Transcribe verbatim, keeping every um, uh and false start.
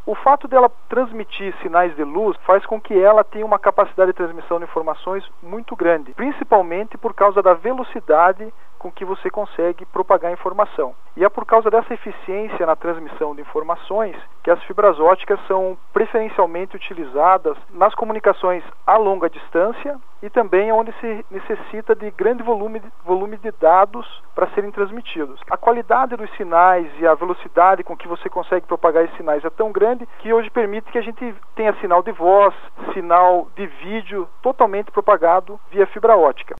O fato dela transmitir sinais de luz faz com que ela tenha uma capacidade de transmissão de informações muito grande, principalmente por causa da velocidade com que você consegue propagar informação. E é por causa dessa eficiência na transmissão de informações que as fibras óticas são preferencialmente utilizadas nas comunicações a longa distância e também onde se necessita de grande volume de, volume de dados para serem transmitidos. A qualidade dos sinais e a velocidade com que você consegue propagar esses sinais é tão grande que hoje permite que a gente tenha sinal de voz, sinal de vídeo totalmente propagado via fibra ótica.